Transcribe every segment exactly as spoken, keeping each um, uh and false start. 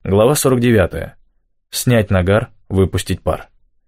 Глава сорок девятая. Снять нагар, выпустить пар.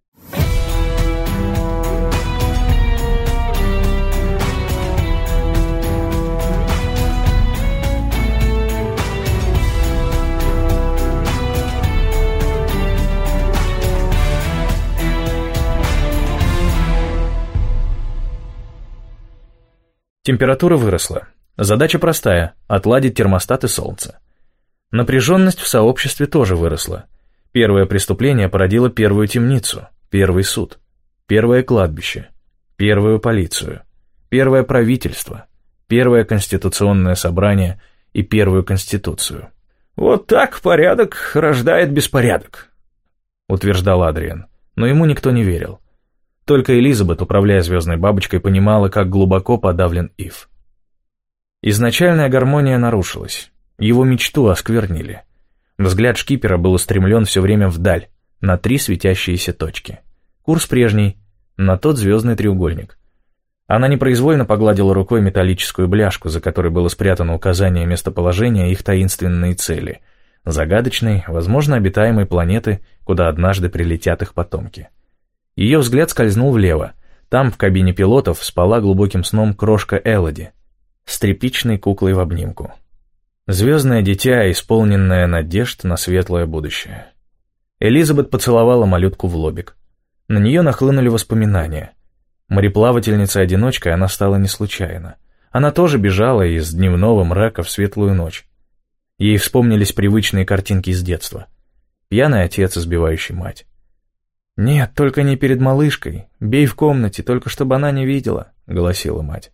Температура выросла. Задача простая – отладить термостат и солнце. Напряженность в сообществе тоже выросла. Первое преступление породило первую темницу, первый суд, первое кладбище, первую полицию, первое правительство, первое конституционное собрание и первую конституцию. «Вот так порядок рождает беспорядок», — утверждал Адриан, но ему никто не верил. Только Элизабет, управляя звездной бабочкой, понимала, как глубоко подавлен Ив. Изначальная гармония нарушилась, его мечту осквернили. Взгляд шкипера был устремлен все время вдаль, на три светящиеся точки. Курс прежний, на тот звездный треугольник. Она непроизвольно погладила рукой металлическую бляшку, за которой было спрятано указание местоположения их таинственной цели, загадочной, возможно, обитаемой планеты, куда однажды прилетят их потомки. Ее взгляд скользнул влево. Там, в кабине пилотов, спала глубоким сном крошка Элоди, с тряпичной куклой в обнимку. Звездное дитя, исполненное надежд на светлое будущее. Элизабет поцеловала малютку в лобик. На нее нахлынули воспоминания. Мореплавательницей-одиночкой она стала не случайно. Она тоже бежала из дневного мрака в светлую ночь. Ей вспомнились привычные картинки из детства. Пьяный отец, избивающий мать. «Нет, только не перед малышкой. Бей в комнате, только чтобы она не видела», — голосила мать.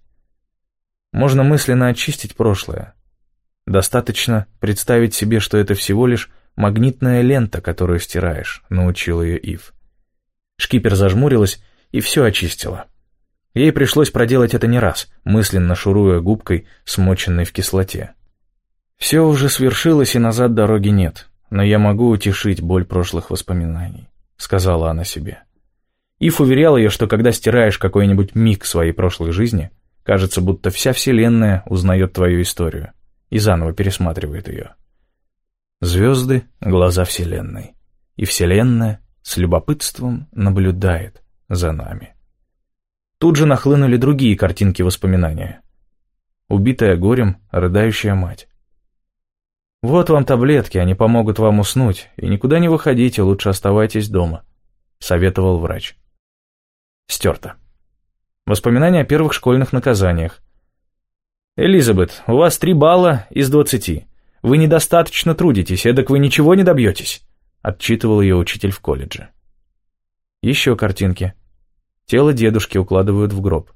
Можно мысленно очистить прошлое. Достаточно представить себе, что это всего лишь магнитная лента, которую стираешь, научил ее Ив. Шкипер зажмурилась и все очистила. Ей пришлось проделать это не раз, мысленно шуруя губкой, смоченной в кислоте. Все уже свершилось, и назад дороги нет, но я могу утешить боль прошлых воспоминаний, сказала она себе. Ив уверял ее, что когда стираешь какой-нибудь миг своей прошлой жизни, кажется, будто вся Вселенная узнает твою историю и заново пересматривает ее. Звезды — глаза Вселенной, и Вселенная с любопытством наблюдает за нами. Тут же нахлынули другие картинки воспоминания. Убитая горем, рыдающая мать. «Вот вам таблетки, они помогут вам уснуть, и никуда не выходите, лучше оставайтесь дома», — советовал врач. Стерто. Воспоминания о первых школьных наказаниях. «Элизабет, у вас три балла из двадцати. Вы недостаточно трудитесь, эдак вы ничего не добьетесь», — отчитывал ее учитель в колледже. Еще картинки. Тело дедушки укладывают в гроб.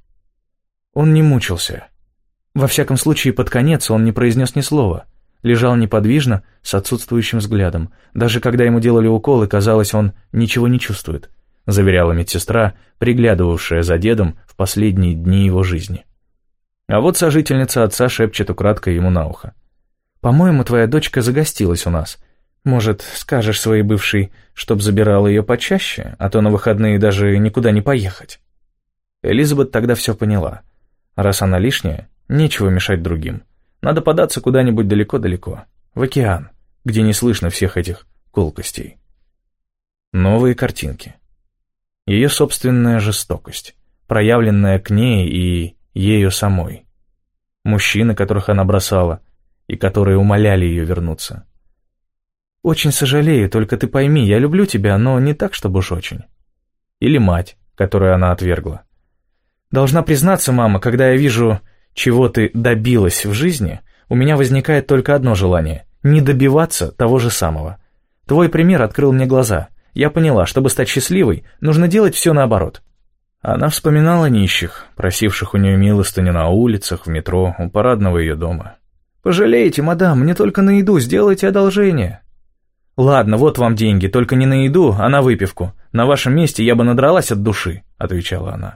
Он не мучился. Во всяком случае, под конец он не произнес ни слова. Лежал неподвижно, с отсутствующим взглядом. Даже когда ему делали уколы, казалось, он ничего не чувствует, заверяла медсестра, приглядывавшая за дедом в последние дни его жизни. А вот сожительница отца шепчет украдкой ему на ухо. «По-моему, твоя дочка загостилась у нас. Может, скажешь своей бывшей, чтоб забирала ее почаще, а то на выходные даже никуда не поехать?» Элизабет тогда все поняла. Раз она лишняя, нечего мешать другим. Надо податься куда-нибудь далеко-далеко, в океан, где не слышно всех этих колкостей. Новые картинки. Ее собственная жестокость, проявленная к ней и ею самой. Мужчины, которых она бросала, и которые умоляли ее вернуться. «Очень сожалею, только ты пойми, я люблю тебя, но не так, чтобы уж очень». Или мать, которую она отвергла. «Должна признаться, мама, когда я вижу, чего ты добилась в жизни, у меня возникает только одно желание — не добиваться того же самого. Твой пример открыл мне глаза. Я поняла, чтобы стать счастливой, нужно делать все наоборот». Она вспоминала нищих, просивших у нее милостыню на улицах, в метро, у парадного ее дома. «Пожалейте, мадам, мне только на еду, сделайте одолжение». «Ладно, вот вам деньги, только не на еду, а на выпивку. На вашем месте я бы надралась от души», — отвечала она.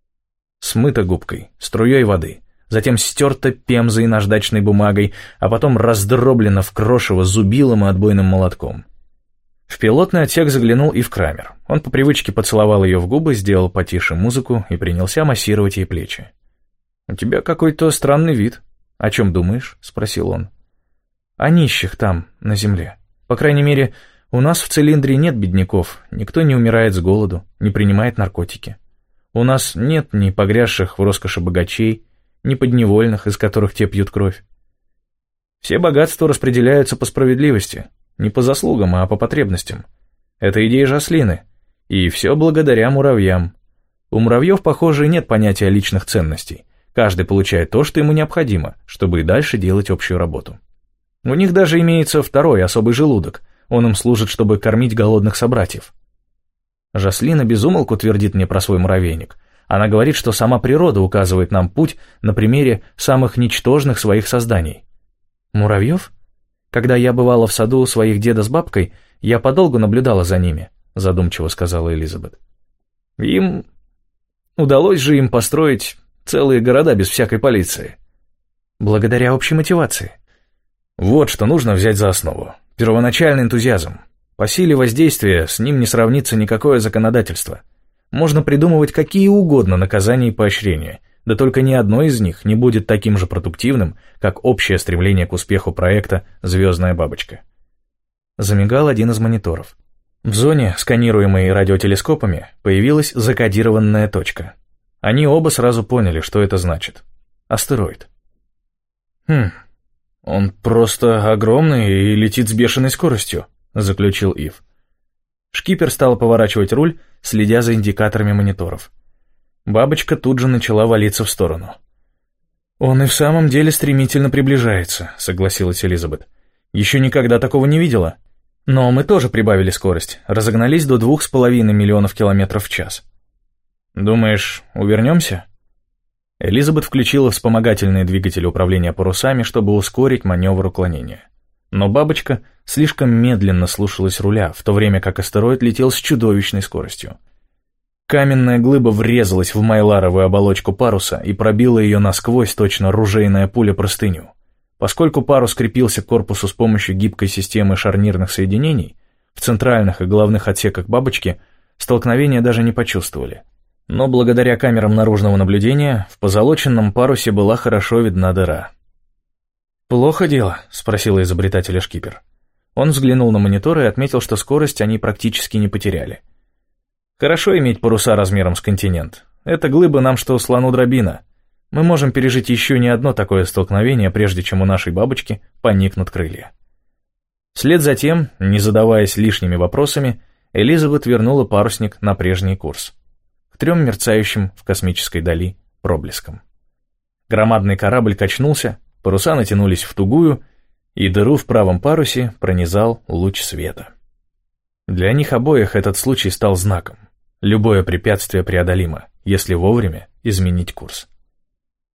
Смыта губкой, струей воды, затем стерта пемзой наждачной бумагой, а потом раздроблена в крошево зубилом и отбойным молотком. В пилотный отсек заглянул Ив Крамер. Он по привычке поцеловал ее в губы, сделал потише музыку и принялся массировать ей плечи. «У тебя какой-то странный вид. О чем думаешь?» — спросил он. «О нищих там, на земле. По крайней мере, у нас в цилиндре нет бедняков, никто не умирает с голоду, не принимает наркотики. У нас нет ни погрязших в роскоши богачей, ни подневольных, из которых те пьют кровь. Все богатства распределяются по справедливости, не по заслугам, а по потребностям. Это идея Жаслины, и все благодаря муравьям. У муравьев, похоже, нет понятия личных ценностей. Каждый получает то, что ему необходимо, чтобы и дальше делать общую работу. У них даже имеется второй особый желудок, он им служит, чтобы кормить голодных собратьев. Жаслина без умолку твердит мне про свой муравейник. Она говорит, что сама природа указывает нам путь на примере самых ничтожных своих созданий. Муравьев? Когда я бывала в саду у своих деда с бабкой, я подолгу наблюдала за ними, задумчиво сказала Элизабет. Им... Удалось же им построить целые города без всякой полиции. Благодаря общей мотивации. Вот что нужно взять за основу. Первоначальный энтузиазм. По силе воздействия с ним не сравнится никакое законодательство. Можно придумывать какие угодно наказания и поощрения, да только ни одно из них не будет таким же продуктивным, как общее стремление к успеху проекта «Звездная бабочка». Замигал один из мониторов. В зоне, сканируемой радиотелескопами, появилась закодированная точка. Они оба сразу поняли, что это значит. Астероид. «Хм, он просто огромный и летит с бешеной скоростью», — заключил Ив. Шкипер стал поворачивать руль, следя за индикаторами мониторов. Бабочка тут же начала валиться в сторону. «Он и в самом деле стремительно приближается», — согласилась Элизабет. «Еще никогда такого не видела. Но мы тоже прибавили скорость, разогнались до двух с половиной миллионов километров в час». «Думаешь, увернемся?» Элизабет включила вспомогательные двигатели управления парусами, чтобы ускорить маневр уклонения. Но бабочка слишком медленно слушалась руля, в то время как астероид летел с чудовищной скоростью. Каменная глыба врезалась в майларовую оболочку паруса и пробила ее насквозь, точно ружейная пуля простыню. Поскольку парус крепился к корпусу с помощью гибкой системы шарнирных соединений, в центральных и головных отсеках бабочки столкновения даже не почувствовали. Но благодаря камерам наружного наблюдения в позолоченном парусе была хорошо видна дыра. «Плохо дело?» — спросила изобретателя Шкипер. Он взглянул на монитор и отметил, что скорость они практически не потеряли. «Хорошо иметь паруса размером с континент. Эта глыба нам что слону дробина. Мы можем пережить еще не одно такое столкновение, прежде чем у нашей бабочки поникнут крылья». Вслед за тем, не задаваясь лишними вопросами, Элизабет вернула парусник на прежний курс. К трем мерцающим в космической дали проблескам. Громадный корабль качнулся, паруса натянулись в тугую, и дыру в правом парусе пронизал луч света. Для них обоих этот случай стал знаком. Любое препятствие преодолимо, если вовремя изменить курс.